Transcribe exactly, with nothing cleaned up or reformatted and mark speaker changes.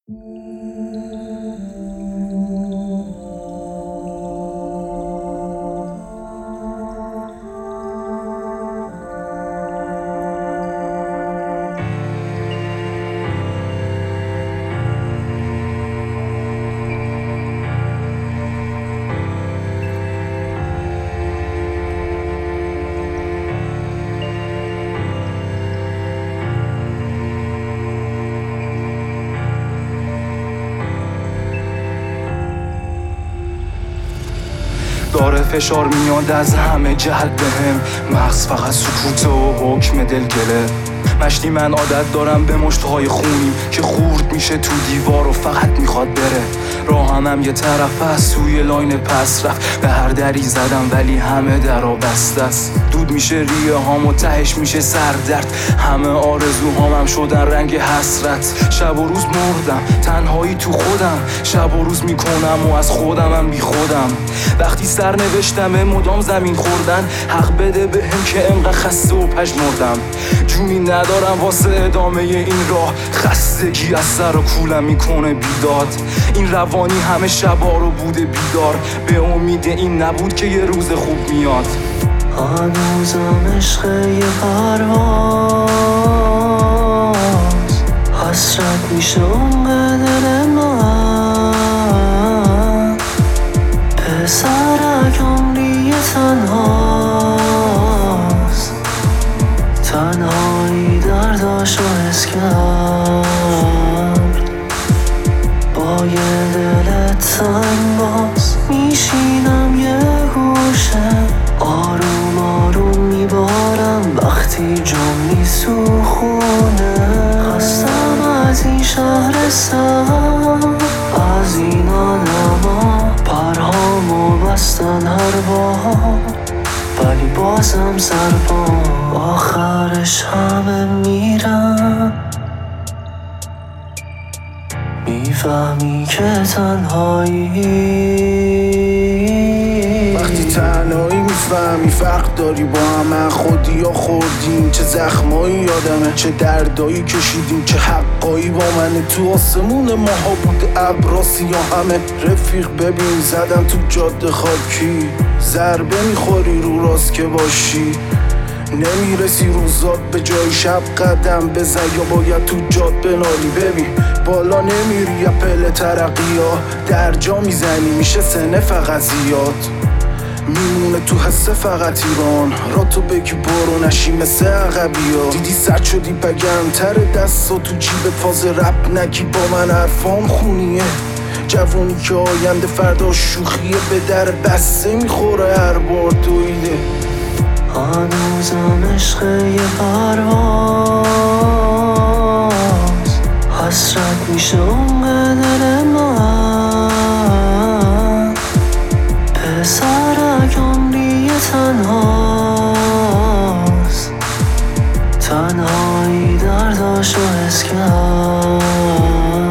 Speaker 1: داره فشار میاد از همه جهت بهم، مغز فقط سکوت و حکم دلگله. مشتی من عادت دارم به مشتهای خونیم که خورد میشه تو دیوار و فقط میخواد بره. راهم هم یه طرف است، سوی لاین پس رفت. به هر دری زدم ولی همه درا بسته است. دود میشه ریه هام و تهش میشه سردرد. همه آرزوهام هم شدن رنگ حسرت. شب و روز مردم تنهایی تو خودم، شب و روز میکنم و از خودم هم بی خودم. وقتی سر نوشتم مدام زمین خوردن، حق بده به هم که انقدر خسته و پژمردم. جونی ندارم واسه ادامه این راه، خستگی از سر و کولم میکنه بیداد. این روانی همه شبا رو بوده بیدار، به امید این نبود که یه روز خوب میاد.
Speaker 2: هنوزم عشق یه پرواز، حسرت میشه اون دل من. پسرک عمری تنهاست، تنهایی درداشو حس کرد. با یه دل تنگ باز میشینم یه گوشه، آروم آروم میبارم وقتی جام میسوخونه. خستم از این شهرستان، از این آدما، پرهامو بستن هر بار، ولی بازم سرپا. آخرش همه میرن، میفهمی که تنهایی.
Speaker 3: وقتی تنهایی میفهمی فرق داری با همه. خودی یا خوردیم چه زخمایی یادمه، چه دردایی کشیدیم، چه حقایی با منه. تو آسمون ماها بود ابراسی یا همه. رفیق ببین زدم تو جاده خاکی، ضربه میخوری رو راست که باشی. نمیرسی روزات به جای شب قدم بزن، یا باید تو جاد بنالی. ببین بالا نمیری یا پله ترقی ها، در جا میزنی میشه سنه فقط زیاد. میمونه تو حسه فقط ایران، را تو بگی برو نشی مثل عقبی ها. دیدی سرد شدی بگرمتر دستا تو جیبت، فاز رپ نگی با من حرفام خونیه. جوونی که آینده فردا شوخیه، به در بسته میخوره هر بار دویده.
Speaker 2: هنوزم عشق یه پرواز، حسرت میشه اون دل من. پسرک عمری تنهاست، تنهایی درداشو حس کرد.